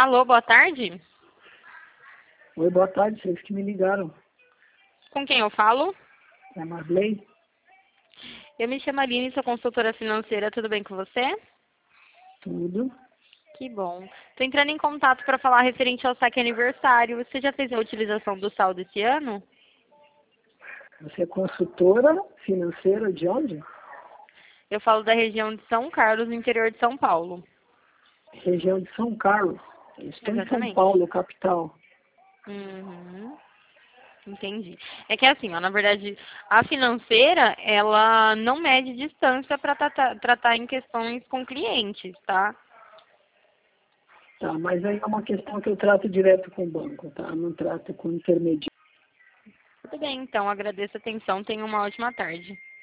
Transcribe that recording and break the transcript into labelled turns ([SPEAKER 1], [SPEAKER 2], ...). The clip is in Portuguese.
[SPEAKER 1] Alô, boa tarde.
[SPEAKER 2] Oi, boa tarde, vocês que me ligaram.
[SPEAKER 1] Com quem eu falo?
[SPEAKER 2] É a Marley?
[SPEAKER 1] Eu me chamo Aline, sou consultora financeira, tudo bem com você?
[SPEAKER 2] Tudo.
[SPEAKER 1] Que bom. Estou entrando em contato para falar referente ao saque aniversário. Você já fez a utilização do saldo esse ano?
[SPEAKER 2] Você é consultora financeira de onde?
[SPEAKER 1] Eu falo da região de São Carlos, no interior de São Paulo.
[SPEAKER 2] Região de São Carlos. Eu estou em São
[SPEAKER 1] Exatamente.
[SPEAKER 2] Paulo, capital.
[SPEAKER 1] Uhum. Entendi. É que assim, ó, na verdade, a financeira, ela não mede distância para tratar em questões com clientes, tá?
[SPEAKER 2] Tá, mas aí é uma questão que eu trato direto com o banco, tá? Não trato com intermediário.
[SPEAKER 1] Tudo bem, então, agradeço a atenção, tenha uma ótima tarde.